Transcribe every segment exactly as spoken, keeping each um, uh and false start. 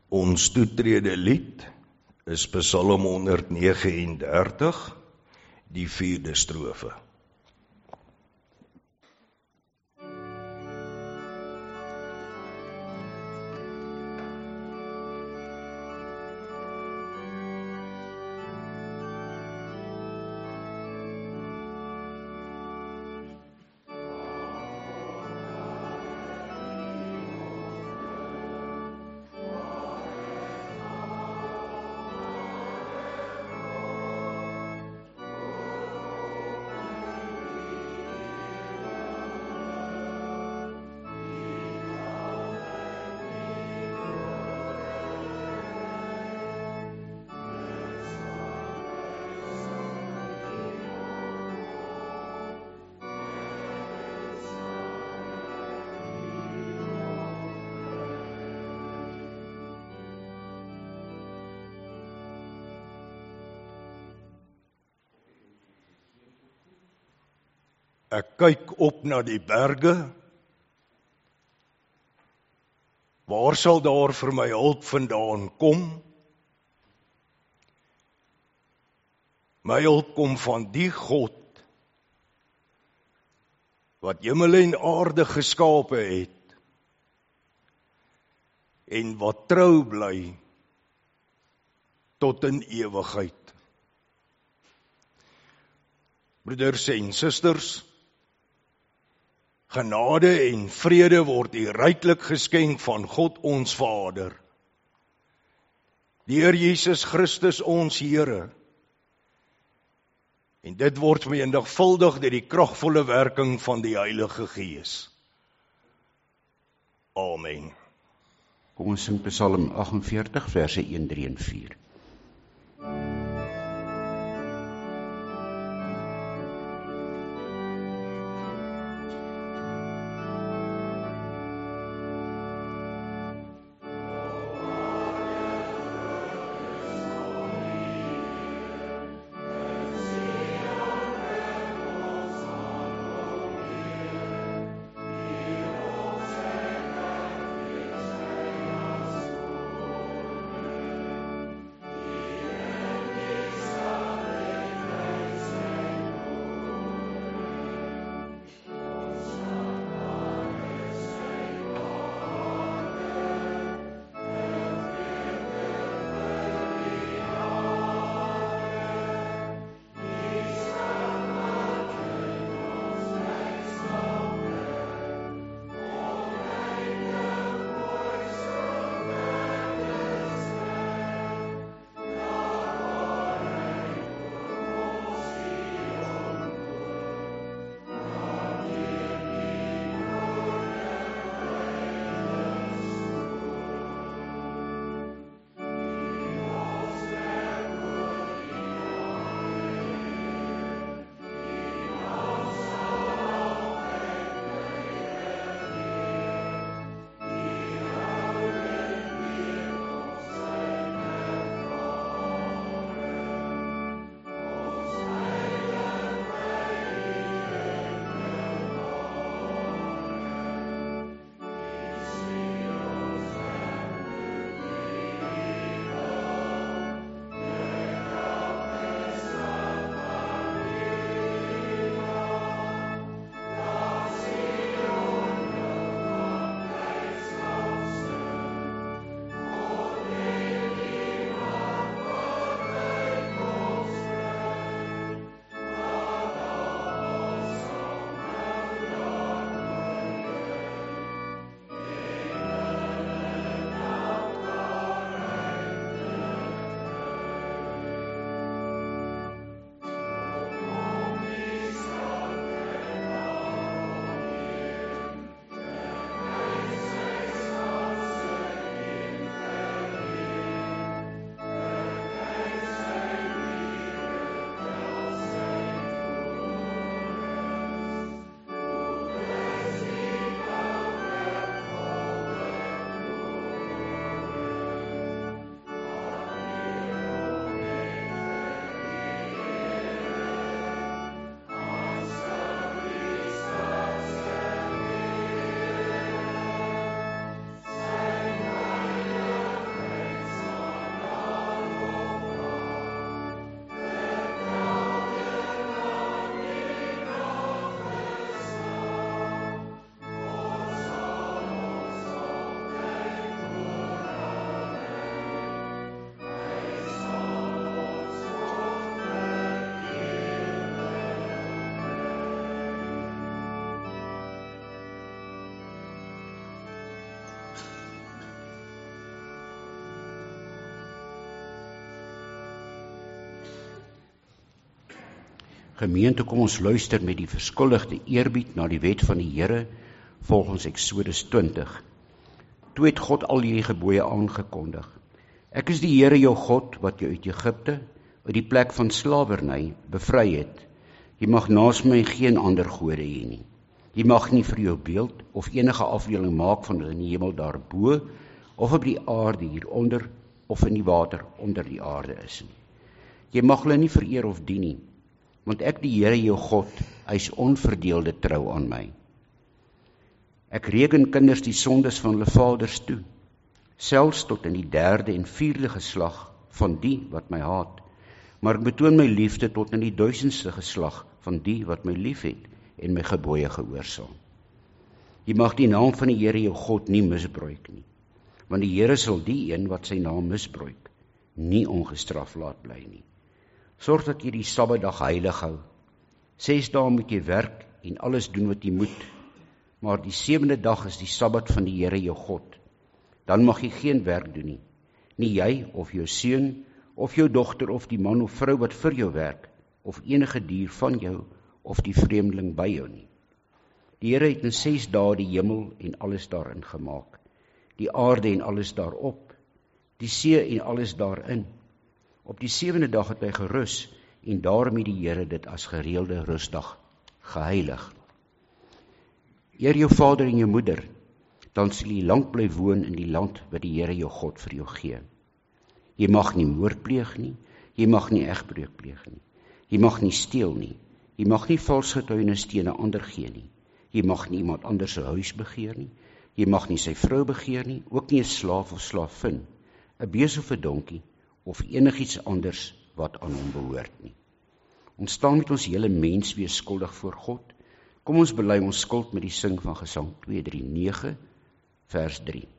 Ons toetrede lied is Psalm honderdnegenendertig, die vierde strofe. Ek kyk op na die berge, waar sal daar vir my hulp vandaan kom? My hulp kom van die God, wat hemel en aarde geskape het, en wat trou bly, tot in ewigheid. Broeders en susters, genade en vrede word u ryklik geskenk van God ons Vader, die Heer Jesus Christus ons Here, en dit word menigvuldig deur die kragvolle werking van die Heilige Gees. Amen. Kom ons sing Psalm agtenveertig, verse een, drie en vier. Gemeente, kom ons luister met die verskuldigde eerbied na die wet van die Here volgens Eksodus twintig. Toe het God al hierdie gebooie aangekondig. Ek is die Here jou God, wat jou uit Egipte, uit die plek van slawerny, bevry het. Jy mag naas my geen ander gode hê nie. Jy mag nie vir jou beeld of enige afbeelding maak van in die hemel daarbo, of op die aarde hieronder, of in die water onder die aarde is nie. Jy mag hulle nie vereer of dien nie, want ek die Here jou God, hy is onverdeelde trou aan my. Ek reken kinders die sondes van hulle vaders toe, selfs tot in die derde en vierde geslag van die wat my haat, maar ek betoon my liefde tot in die duisendste geslag van die wat my lief het en my gebooie gehoorsaam. Jy mag die naam van die Here jou God nie misbruik nie, want die Here sal die een wat sy naam misbruik, nie ongestraf laat bly nie. Sorg dat jy die Sabbatdag heilig hou. Ses dae moet jy werk en alles doen wat jy moet, maar die sewende dag is die Sabbat van die Here jou God. Dan mag jy geen werk doen nie, nie jy of jou seun, of jou dogter, of die man of vrou wat vir jou werk, of enige dier van jou, of die vreemdeling by jou nie. Die Here het in ses dae die hemel en alles daarin gemaak, die aarde en alles daarop, die see en alles daarin. Op die sewende dag het hy gerus, en daarom het die Here dit as gereelde rustdag geheilig. Eer jou vader en jou moeder, dan sal jy lank bly woon in die land wat die Here jou God vir jou gee. Jy mag nie moord pleeg nie, jy mag nie egbreuk pleeg nie, jy mag nie steel nie, jy mag nie vals getuienis teen 'n ander gee nie, jy mag nie iemand anders se huis begeer nie, jy mag nie sy vrou begeer nie, ook nie 'n slaaf of slaafin, 'n bees of 'n donkie, of enigiets anders wat aan hom behoort nie. Ons staan met ons hele mens wees skuldig voor God. Kom ons bely ons skuld met die sing van Gesang twee drie nege, vers drie.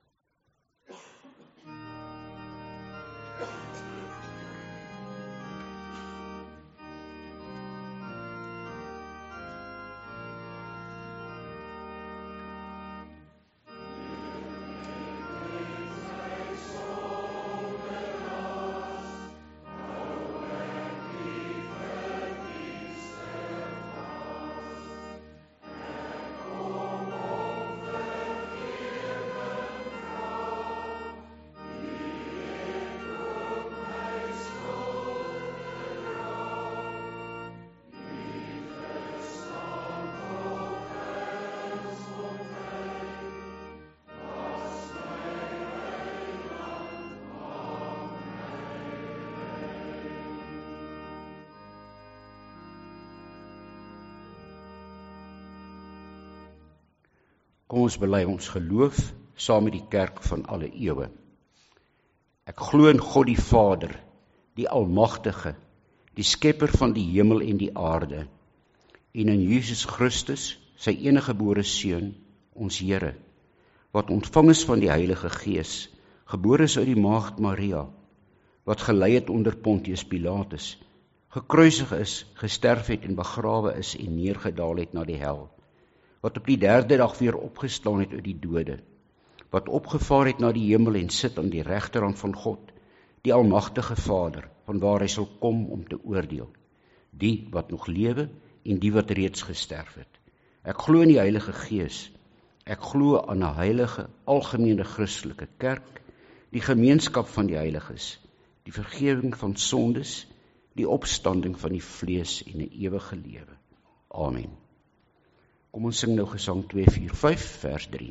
Kom ons bely ons geloof saam met die kerk van alle eeue. Ek glo in God die Vader, die Almagtige, die skepper van die hemel en die aarde, en in Jesus Christus, sy eniggebore Seun, ons Here, wat ontvang is van die Heilige Gees, gebore is uit die maagd Maria, wat gelei het onder Pontius Pilatus, gekruisig is, gesterf het en begrawe is en neergedaal het na die hel, wat op die derde dag weer opgestaan het uit die dode, wat opgevaar het na die hemel en sit aan die regterhand van God, die Almagtige Vader, vanwaar hy sal kom om te oordeel, die wat nog lewe en die wat reeds gesterf het. Ek glo in die Heilige Gees, ek glo aan 'n heilige, algemene Christelike kerk, die gemeenskap van die heiliges, die vergifnis van sondes, die opstanding van die vlees en 'n ewige lewe. Amen. Kom ons sing nou Gesang twee vier vyf, vers drie.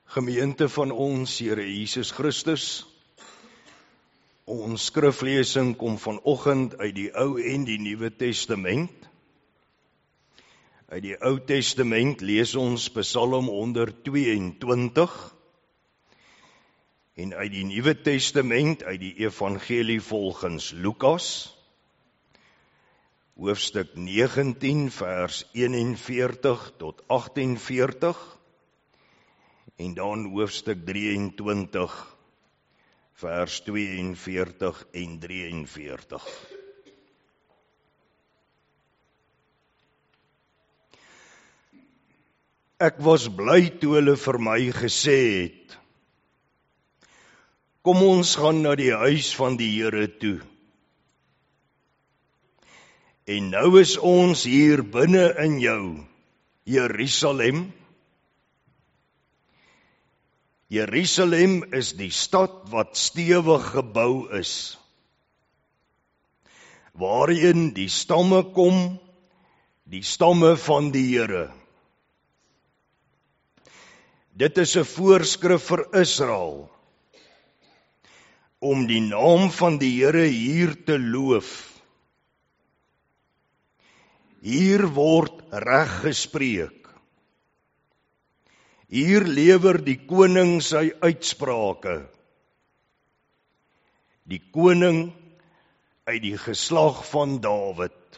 Gemeente van ons Here Jesus Christus, ons skriflesing kom vanoggend uit die Ou en die Nuwe Testament. Uit die Ou Testament lees ons Psalm honderdtweeëntwintig en uit die Nuwe Testament uit die Evangelie volgens Lukas, hoofstuk negentien vers eenenveertig tot agtenveertig en dan hoofstuk drieëntwintig vers tweeënveertig en drieënveertig. Ek was bly toe hulle vir my gesê het, kom ons gaan na die huis van die Here toe. En nou is ons hier binne in jou, Jerusalem. Jerusalem is die stad wat stewig gebou is, waarin die stamme kom, die stamme van die Here. Dit is 'n voorskrif vir Israel, om die naam van die Here hier te loof. Hier word reg gespreek. Hier lewer die koning sy uitsprake. Die koning uit die geslag van Dawid.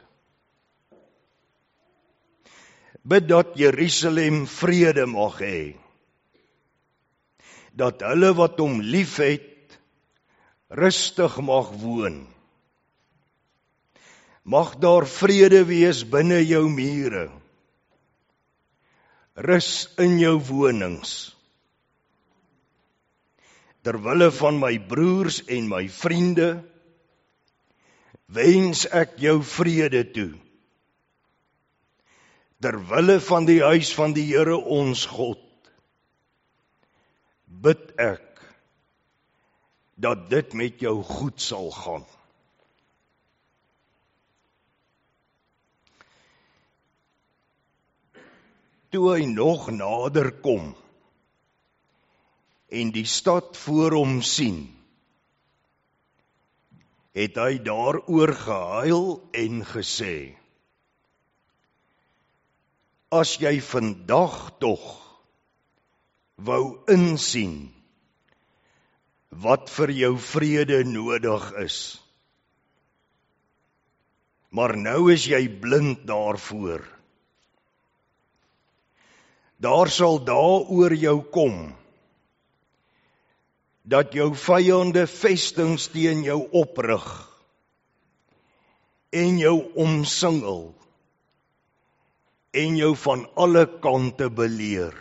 Bid dat Jerusalem vrede mag hê. Dat hulle wat hom liefhet, rustig mag woon. Mag daar vrede wees binne jou mure. Rus in jou wonings. Terwille van my broers en my vriende, wens ek jou vrede toe. Terwille van die huis van die Here ons God, bid ek dat dit met jou goed sal gaan. Toe hy nog nader kom en die stad voor hom sien, het hy daaroor gehuil en gesê, as jy vandag tog wou insien wat vir jou vrede nodig is, maar nou is jy blind daarvoor. Daar sal daaroor jou kom, dat jou vyande vestings teen jou oprig, en jou omsingel, en jou van alle kante beleer.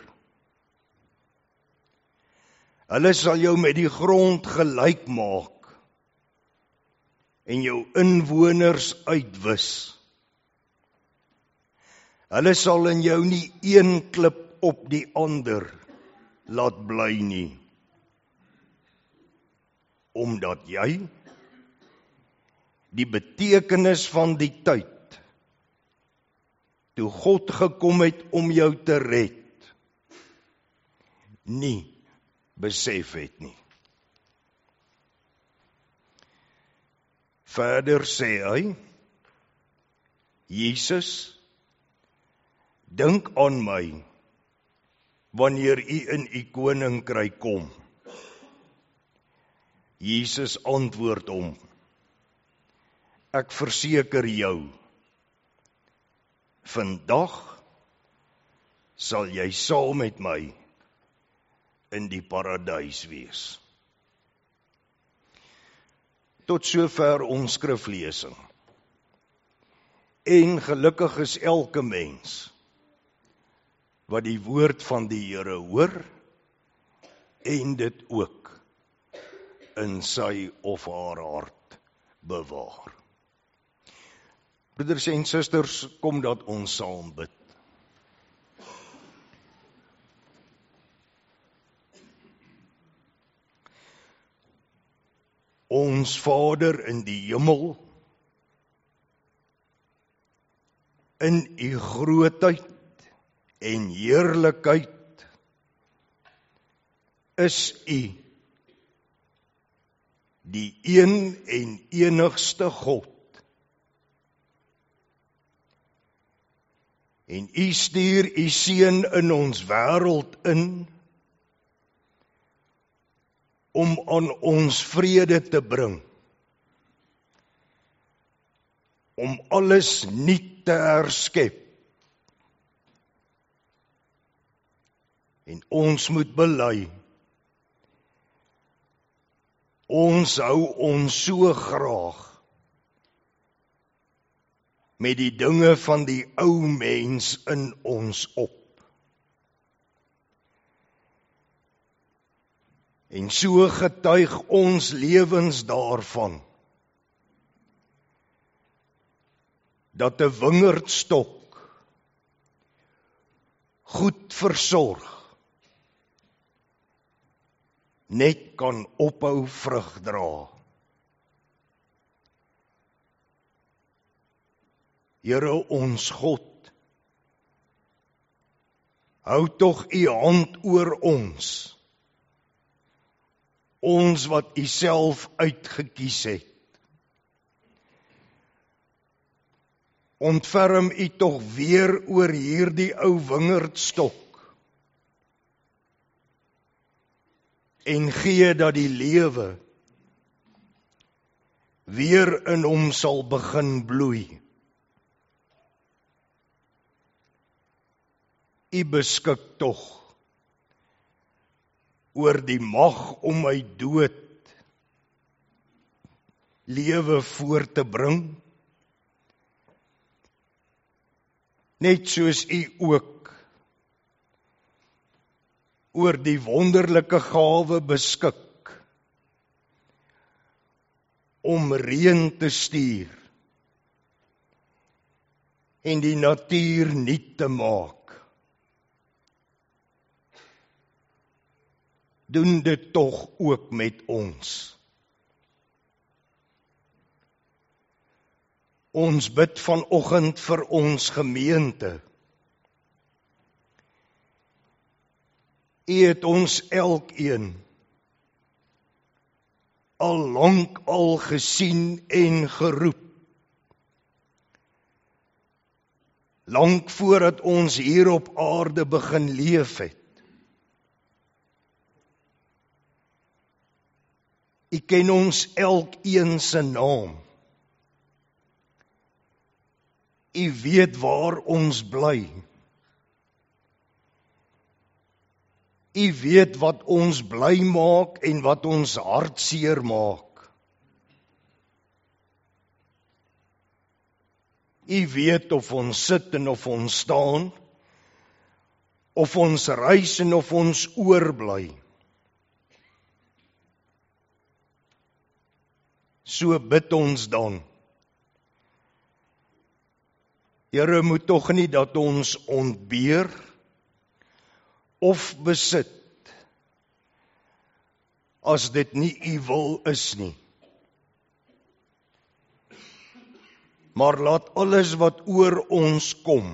Hulle sal jou met die grond gelyk maak, en jou inwoners uitwis. Hulle sal in jou nie een klip op die ander laat bly nie, omdat jy die betekenis van die tyd, toe God gekom het om jou te red, nie besef het nie. Verder sê hy, Jesus, dink aan my, wanneer u in u koninkryk kom. Jesus antwoord hom, ek verseker jou, vandag sal jy saam met my in die paradys wees. Tot sover ons skriflesing. En gelukkig is elke mens wat die woord van die Here hoor en dit ook in sy of haar hart bewaar. Broeders en susters, kom dat ons saam bid. Ons Vader in die hemel, in u grootheid en heerlikheid is U, die een en enigste God. En U stuur U Seun in ons wêreld in, om aan ons vrede te bring, om alles nuut te herskep. En ons moet bely, ons hou ons so graag met die dinge van die ou mens in ons op. En so getuig ons lewens daarvan, dat 'n wingerdstok goed versorg, net kan ophou vrug dra. Here ons God, hou tog U hand oor ons, ons wat U self uitgekies het. Ontferm U tog weer oor hierdie ou wingerdstok, en gee dat die lewe weer in hom sal begin bloei. U beskik tog oor die mag om my dood lewe voor te bring, net soos U ook oor die wonderlike gawe beskik om reën te stuur en die natuur nuut te maak. Doen dit tog ook met ons. Ons bid vanoggend vir ons gemeente. U het ons elkeen al lank al gesien en geroep. Lank voordat ons hier op aarde begin leef het. U ken ons elkeen se naam. U weet waar ons bly. U weet wat ons bly maak en wat ons hartseer maak. U weet of ons sit en of ons staan, of ons reis en of ons oorbly. So bid ons dan. Here, moet tog nie dat ons ontbeer of besit, as dit nie U wil is nie. Maar laat alles wat oor ons kom,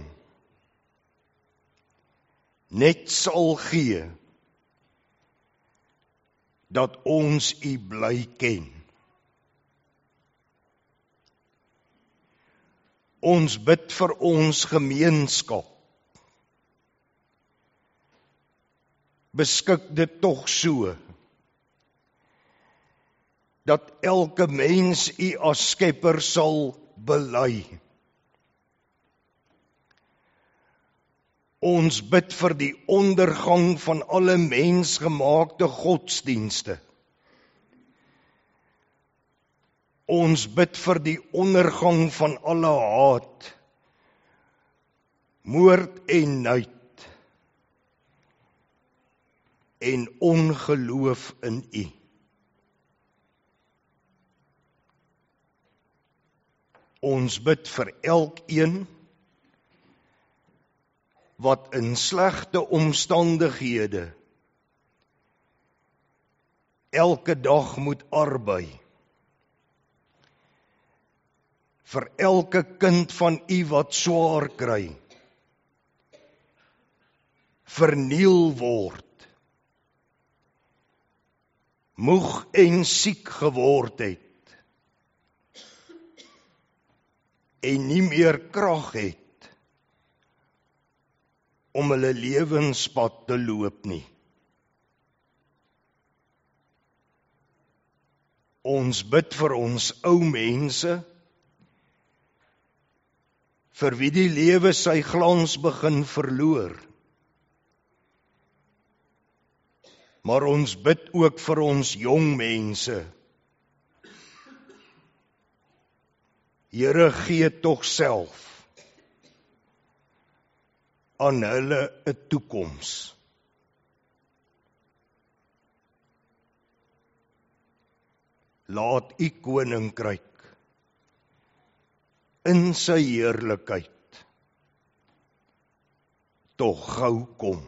net sal gee, dat ons U bly ken. Ons bid vir ons gemeenskap. Beskik dit tog so, dat elke mens U as Skepper sal bely. Ons bid vir die ondergang van alle mensgemaakte godsdienste. Ons bid vir die ondergang van alle haat, moord en nait, en ongeloof in U. Ons bid vir elkeen wat in slegte omstandighede elke dag moet arbei. Vir elke kind van U wat swaar kry, verniel word, moeg en siek geword het en nie meer krag het om hulle lewenspad te loop nie. Ons bid vir ons ou mense, vir wie die lewe sy glans begin verloor. Maar ons bid ook vir ons jong mense. Here, gee tog self aan hulle 'n toekoms. Laat u koninkryk in sy heerlikheid tog gou kom.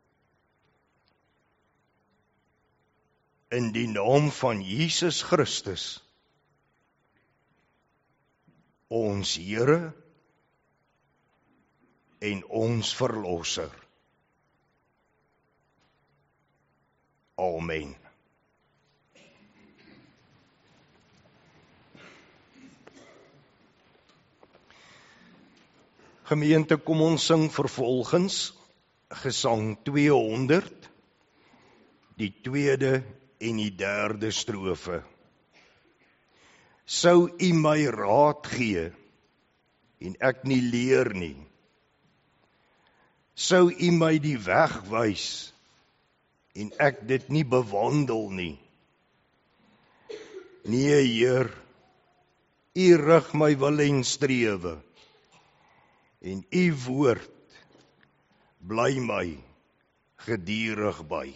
In die naam van Jesus Christus, ons Here en ons Verlosser. Amen. Gemeente, kom ons sing vervolgens Gesang tweehonderd, die tweede en die derde strofe. Sou u my raad gee en ek nie leer nie. Sou u my die weg wys en ek dit nie bewandel nie. Nee, Heer, u rig my wil en strewe en u woord bly my gedurig by.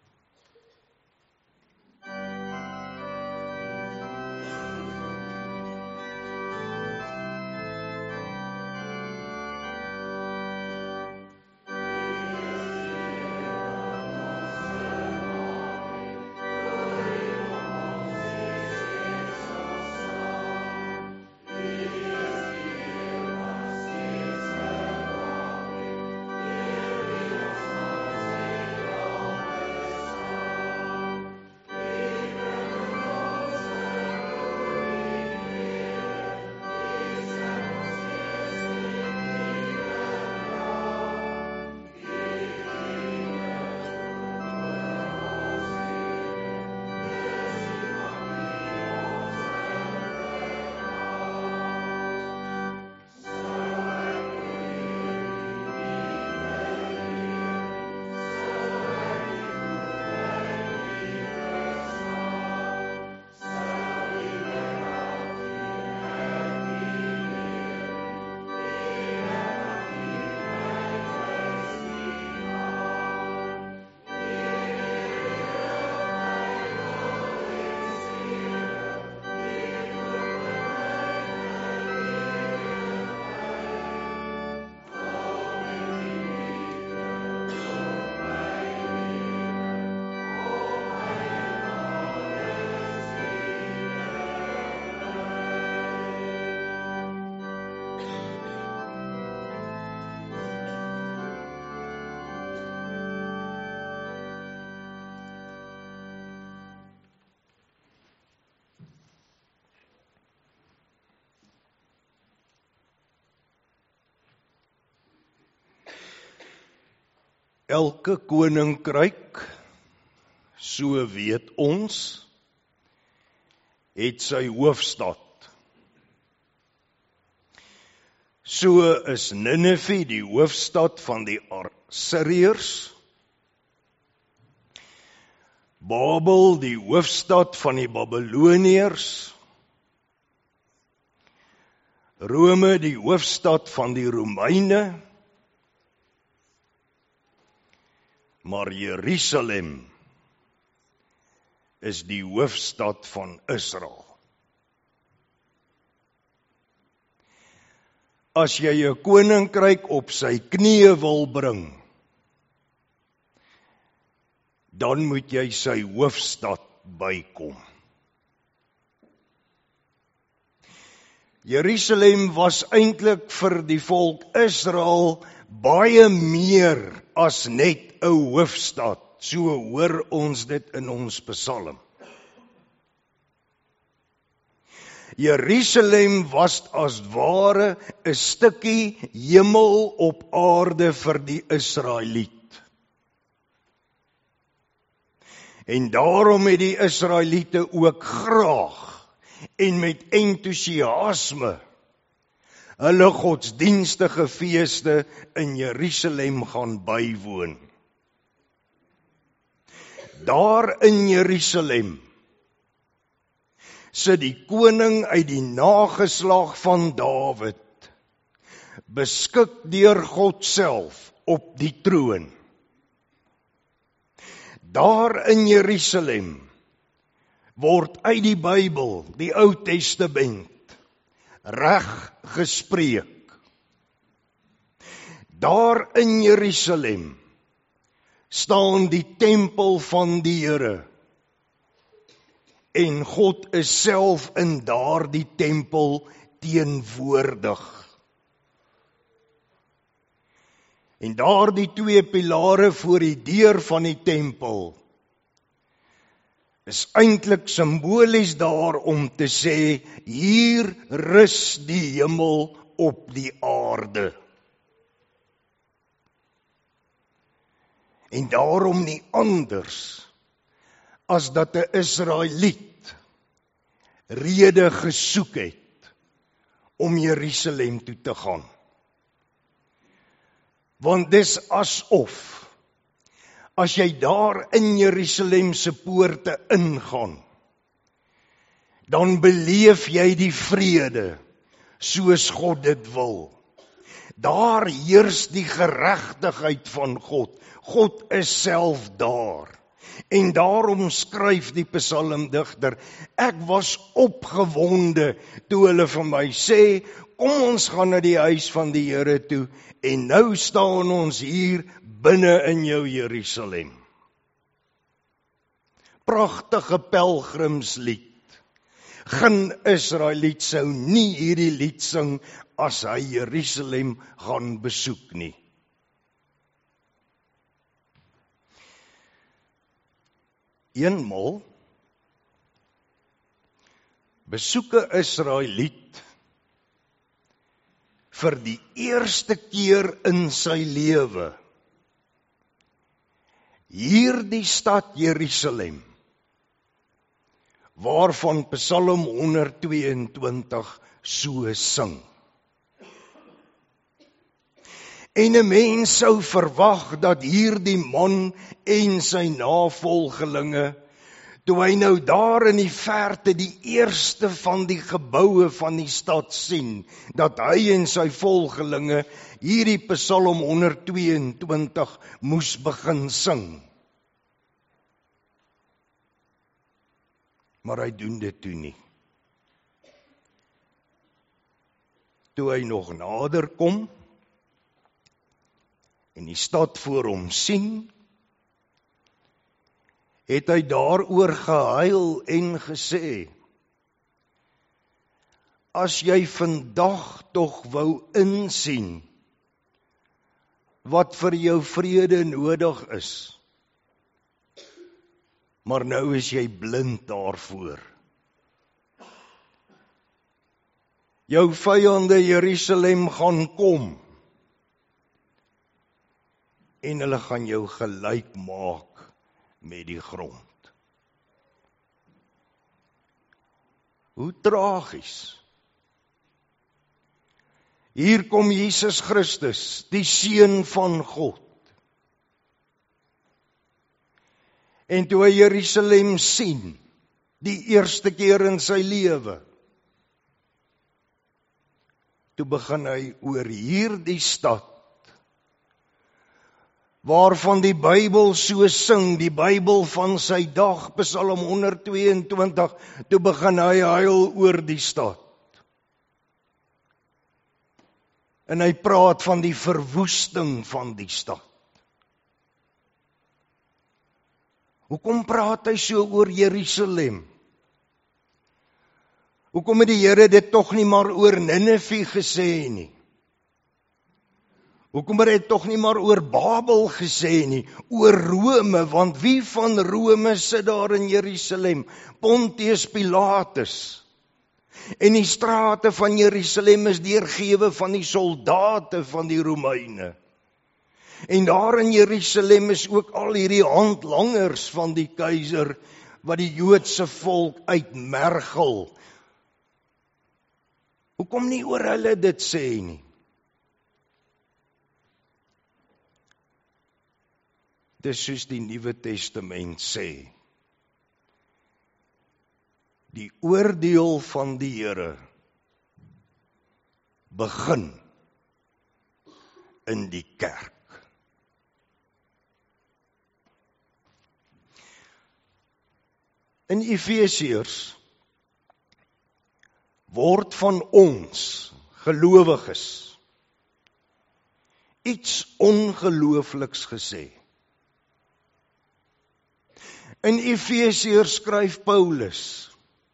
Elke koninkryk, so weet ons, het sy hoofstad. So is Ninive die hoofstad van die Assiriërs, Babel die hoofstad van die Babiloniërs, Rome die hoofstad van die Romeine, maar Jerusalem is die hoofstad van Israel. As jy 'n koninkryk op sy knieë wil bring, dan moet jy sy hoofstad bykom. Jerusalem was eintlik vir die volk Israel baie meer as net 'n hoofstad, so hoor ons dit in ons psalm. Jerusalem was as ware 'n stukkie hemel op aarde vir die Israeliet. En daarom het die Israeliete ook graag en met entoesiasme hulle godsdienstige feeste in Jerusalem gaan bywoon. Daar in Jerusalem sit die koning uit die nageslag van Dawid, beskik deur God self op die troon. Daar in Jerusalem word uit die Bybel, die Ou Testament, reg gespreek. Daar in Jerusalem staan die tempel van die Here. En God is self in daardie tempel teenwoordig. En daardie twee pilare voor die deur van die tempel is eintlik simbolies daar om te sê, hier rus die hemel op die aarde. En daarom nie anders as dat 'n Israeliet rede gesoek het om Jerusalem toe te gaan. Want dis asof, as jy daar in Jerusalem se poorte ingaan, dan beleef jy die vrede soos God dit wil. Daar heers die geregtigheid van God. God is self daar. En daarom skryf die psalmdigter, ek was opgewonde toe hulle vir my sê, kom ons gaan na die huis van die Here toe, en nou staan ons hier binne in jou Jerusalem. Pragtige pelgrimslied. Geen Israeliet sou nie hierdie lied sing as hy Jerusalem gaan besoek nie. Eenmal besoek 'n Israeliet vir die eerste keer in sy lewe hierdie stad Jerusalem, waarvan Psalm honderdtweeëntwintig so sing. En 'n mens sou verwag dat hierdie man en sy navolgelinge, toe hy nou daar in die verte die eerste van die geboue van die stad sien, dat hy en sy volgelinge hierdie Psalm honderdtweeëntwintig moes begin sing. Maar hy doen dit toe nie. Toe hy nog nader kom, en die stad voor hom sien, het hy daaroor gehuil en gesê, as jy vandag tog wou insien, wat vir jou vrede nodig is, maar nou is jy blind daarvoor. Jou vyande Jerusalem gaan kom, en hulle gaan jou gelyk maak met die grond. Hoe tragies. Hier kom Jesus Christus, die Seun van God. En toe hy Jerusalem sien, die eerste keer in sy lewe, toe begin hy oor hierdie stad, waarvan die Bybel so sing, die Bybel van sy dag, Psalm honderdtweeëntwintig, toe begin hy huil oor die stad. En hy praat van die verwoesting van die stad. Hoekom praat hy so oor Jerusalem? Hoekom het die Here dit tog nie maar oor Ninive gesê nie? Hoekom het hy tog nie maar oor Babel gesê nie, oor Rome, want wie van Rome sit daar in Jerusalem? Pontius Pilatus, En die strate van Jerusalem is deurgewe van die soldate van die Romeine. En daar in Jerusalem is ook al hierdie handlangers van die keiser, wat die Joodse volk uitmergel. Hoekom nie oor hulle dit sê nie? Dis soos die Nuwe Testament sê. Die oordeel van die Here begin in die kerk. In Efesiërs word van ons gelowiges iets ongeloofliks gesê. In Efesiërs skryf Paulus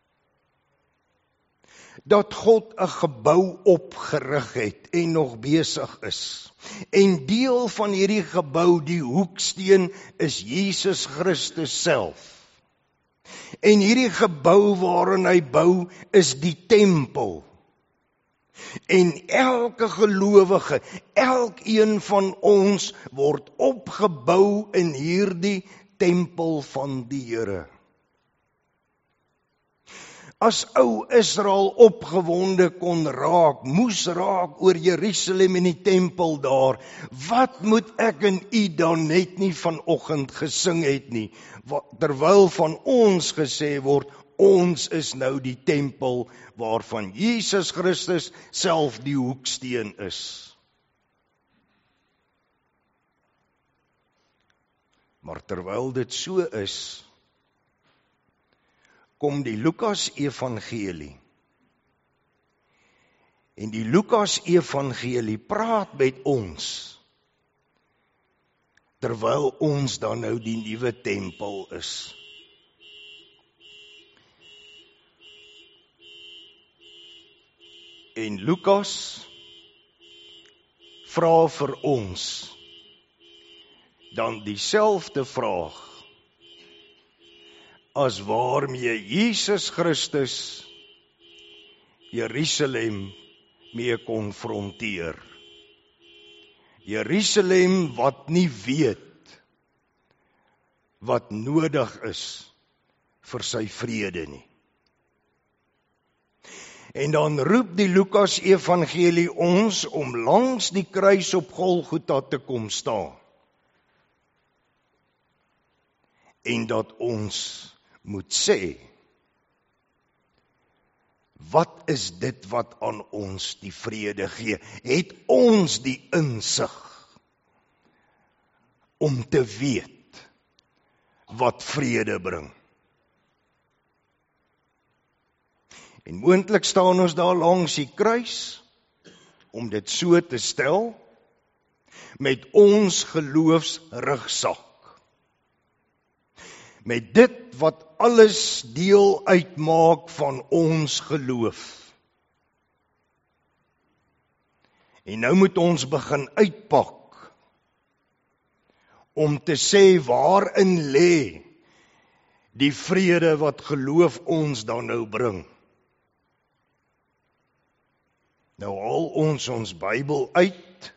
dat God 'n gebou opgerig het en nog besig is. En deel van hierdie gebou, die hoeksteen, is Jesus Christus self. En hierdie gebou waarin hy bou, is die tempel. En elke gelowige, elkeen van ons word opgebou in hierdie tempel van die Here. As ou Israel opgewonde kon raak, moes raak oor Jerusalem en die tempel daar, wat moet ek en u dan net nie vanoggend gesing het nie, terwyl van ons gesê word, ons is nou die tempel waarvan Jesus Christus self die hoeksteen is. Maar terwyl dit so is, kom die Lukas Evangelie. En die Lukas Evangelie praat met ons, terwyl ons dan nou die nuwe tempel is. En Lukas vra vir ons dan dieselfde vraag as waarmee Jesus Christus Jerusalem mee konfronteer. Jerusalem wat nie weet wat nodig is vir sy vrede nie. En dan roep die Lukas Evangelie ons om langs die kruis op Golgotha te kom staan. En dat ons moet sê, wat is dit wat aan ons die vrede gee? Het ons die insig om te weet wat vrede bring? En moontlik staan ons daar langs die kruis, om dit so te stel, met ons geloofsrugsak. Met dit wat alles deel uitmaak van ons geloof. En nou moet ons begin uitpak, om te sê waarin lê die vrede wat geloof ons dan nou bring. Nou haal ons ons Bybel uit.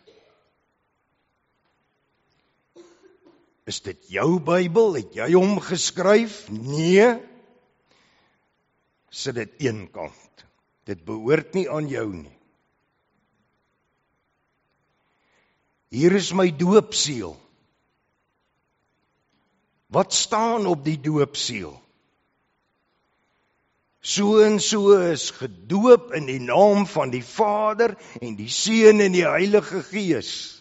Is dit jou Bybel? Het jy hom geskryf? Nee. Sit dit een kant. Dit behoort nie aan jou nie. Hier is my doopseël. Wat staan op die doopseël? So en so is gedoop in die naam van die Vader en die Seun en die Heilige Gees.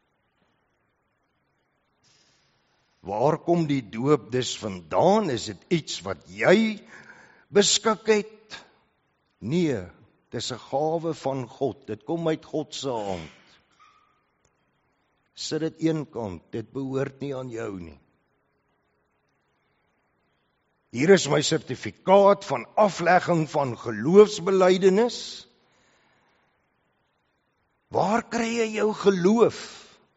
Waar kom die doop dus vandaan? Is dit iets wat jy beskik het? Nee, dit is 'n gawe van God. Dit kom uit God se hand. Sit dit een kant, dit behoort nie aan jou nie. Hier is my sertifikaat van aflegging van geloofsbelydenis. Waar kry jy jou geloof?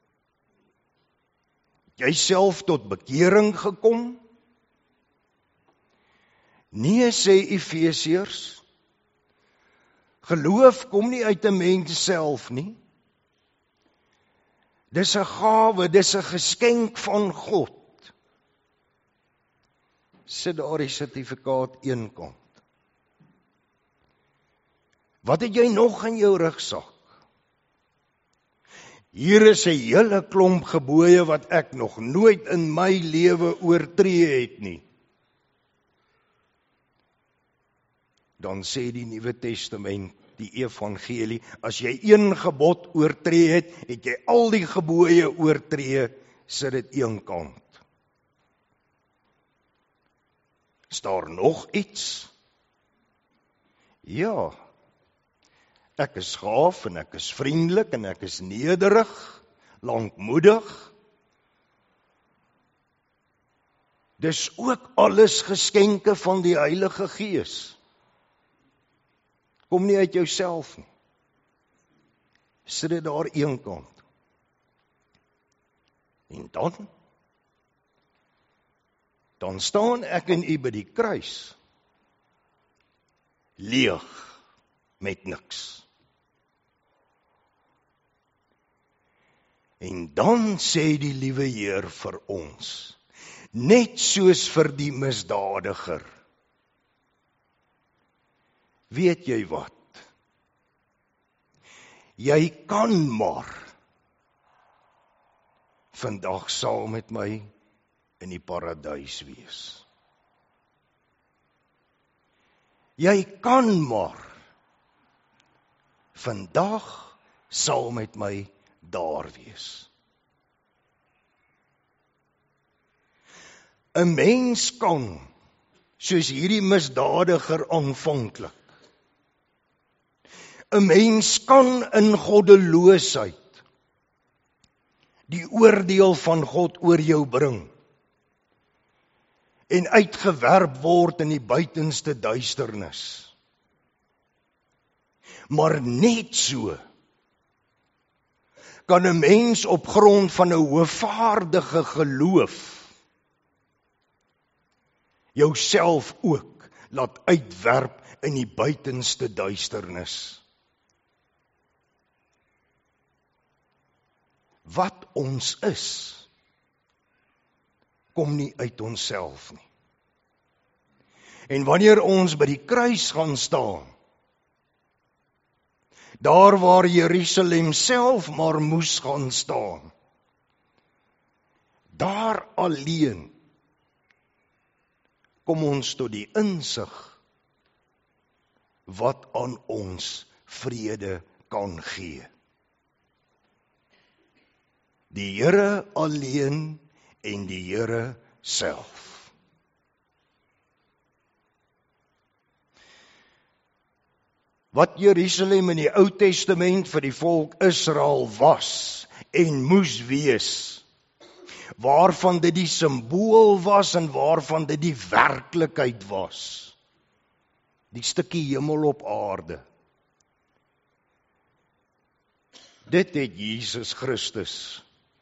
Jy self tot bekering gekom? Nee, sê Efesiërs, Geloof kom nie uit 'n mens self nie. Dis 'n gawe, dis 'n geskenk van God. Sit daar die sertifikaat een kant. Wat het jy nog in jou rugsak? Hier is 'n hele klomp gebooie wat ek nog nooit in my lewe oortree het nie. Dan sê die Nuwe Testament, die evangelie, as jy een gebod oortree het, het jy al die gebooie oortree, sit dit een kant. Is daar nog iets? Ja, ek is gaaf en ek is vriendelik en ek is nederig, lankmoedig. Dis ook alles geskenke van die Heilige Gees. Kom nie uit jouself nie. Sit dit daar een kant. En dan, dan staan ek en u by die kruis, leeg, met niks. En dan sê die liewe Heer vir ons, net soos vir die misdadiger, weet jy wat? Jy kan maar vandag saam met my in die paradys wees. Jy kan maar vandag saam met my daar wees. 'n Mens kan, soos hierdie misdadiger aanvanklik, 'n mens kan in goddeloosheid die oordeel van God oor jou bring en uitgewerp word in die buitenste duisternis. Maar net so kan 'n mens op grond van 'n hoogvaardige geloof jouself ook laat uitwerp in die buitenste duisternis. Wat ons is, kom nie uit onsself nie. En wanneer ons by die kruis gaan staan, daar waar Jerusalem self maar moes gaan staan, daar alleen kom ons tot die insig wat aan ons vrede kan gee. Die Here alleen en die Here self. Wat Jerusalem in die Ou Testament vir die volk Israel was en moes wees, waarvan dit die simbool was en waarvan dit die werklikheid was, die stukkie hemel op aarde, dit het Jesus Christus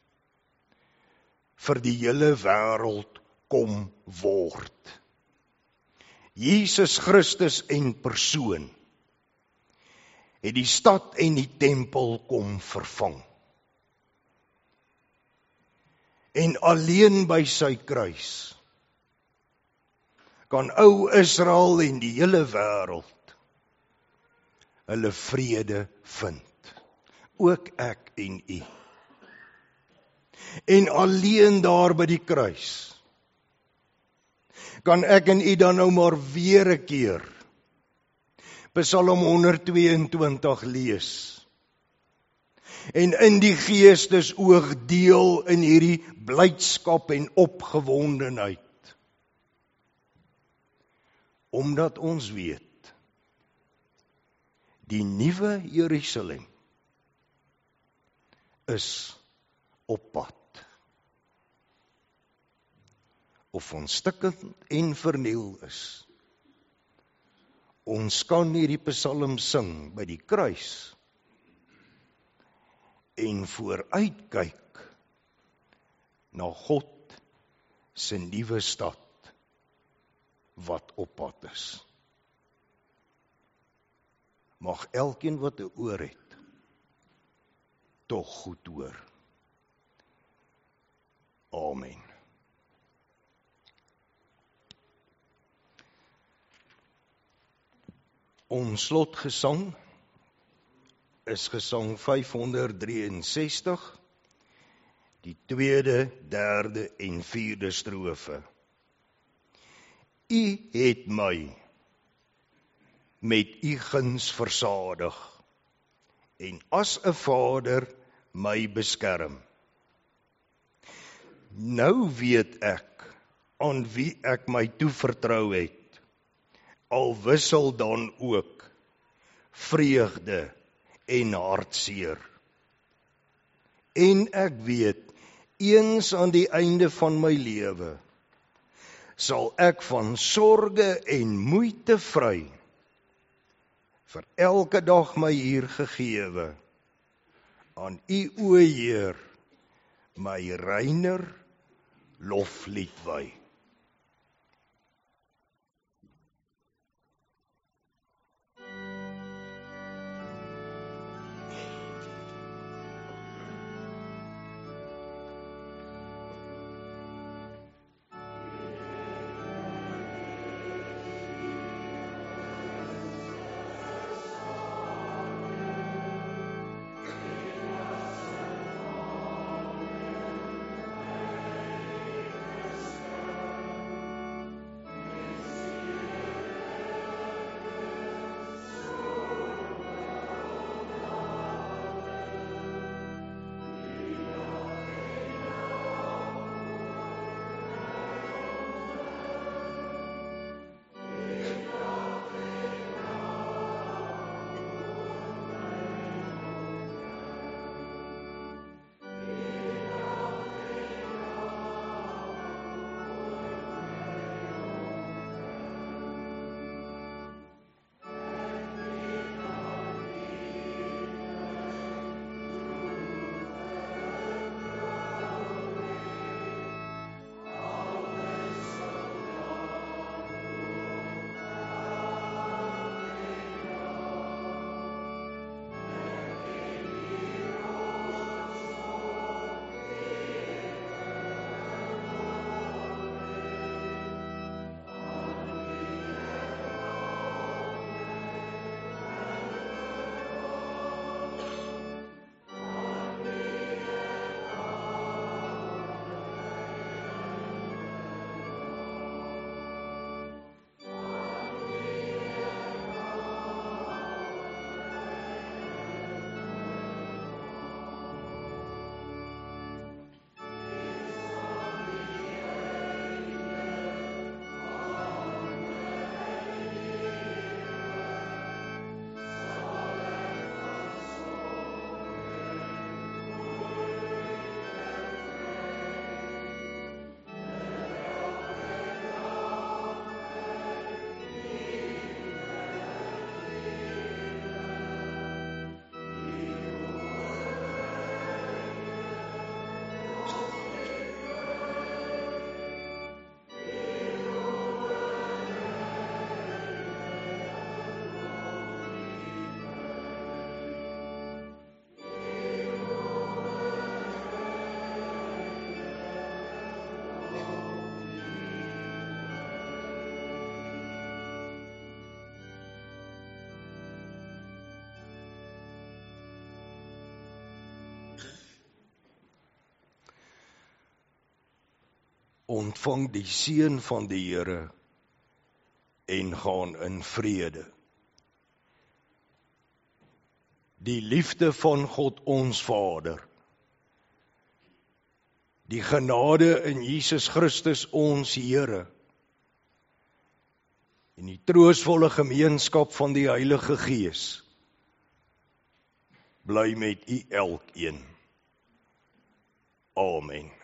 vir die hele wêreld kom word. Jesus Christus en persoon het die stad en die tempel kom vervang. En alleen by sy kruis kan ou Israel en die hele wêreld hulle vrede vind. Ook ek en u. En alleen daar by die kruis kan ek en u dan nou maar weer 'n keer Psalm honderdtweeëntwintig lees. En in die geestesoog deel in hierdie blydskap en opgewondenheid. Omdat ons weet, die nuwe Jerusalem is op pad. Of ons stikkend en verniel is. Ons kan hierdie psalm sing by die kruis en vooruitkyk na God se nuwe stad wat op pad is. mag elkeen wat 'n oor het, tog goed hoor. Amen. Ons slotgesang is gesang vyfhonderddraaiensestig, die tweede, derde en vierde strofe. U het my met u guns versadig en as 'n vader my beskerm. Nou weet ek aan wie ek my toevertrou het, al wissel dan ook vreugde en hartseer. En ek weet, eens aan die einde van my lewe, sal ek van sorge en moeite vry, vir elke dag my hier gegewe, aan u o Heer, my reiner loflied wy. Ontvang die seën van die Here en gaan in vrede. Die liefde van God ons Vader, die genade in Jesus Christus ons Here, en die troostvolle gemeenskap van die Heilige Gees, bly met u elkeen. Amen.